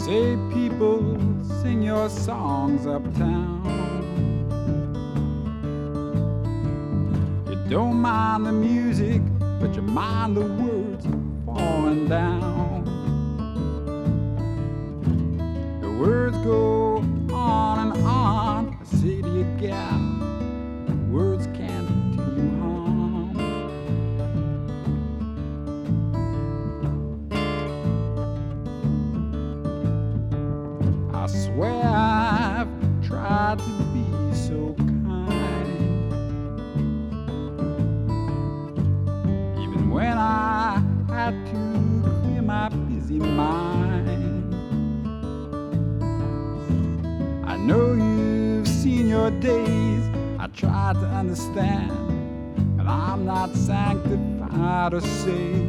say people sing your songs uptown. You don't mind the music, but you mind the words falling down. The words go on and on. I say to you, gal, words can't do you harm. I swear I've tried to be so kind, even when I had to clear my busy mind. I know you've seen your days. I tried to understand, and I'm not sanctified or saved.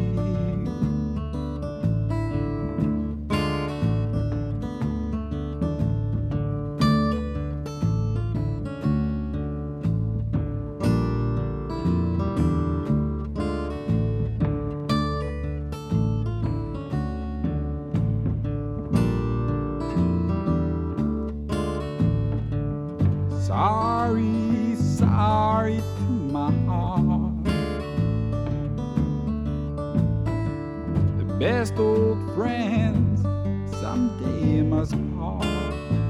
Sorry, sorry to my heart. The best old friends someday must part.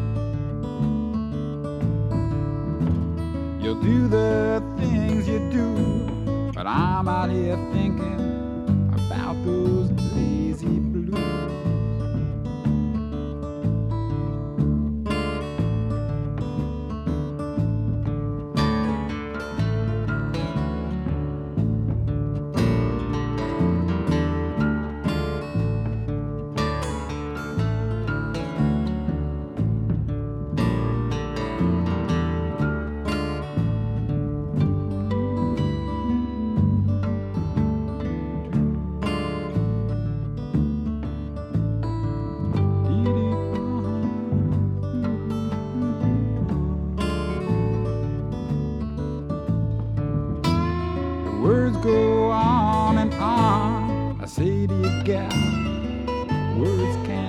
You'll do the things you do, but I'm out here thinking about those lazy blues. Words go on and on. I say to you, gal, words can't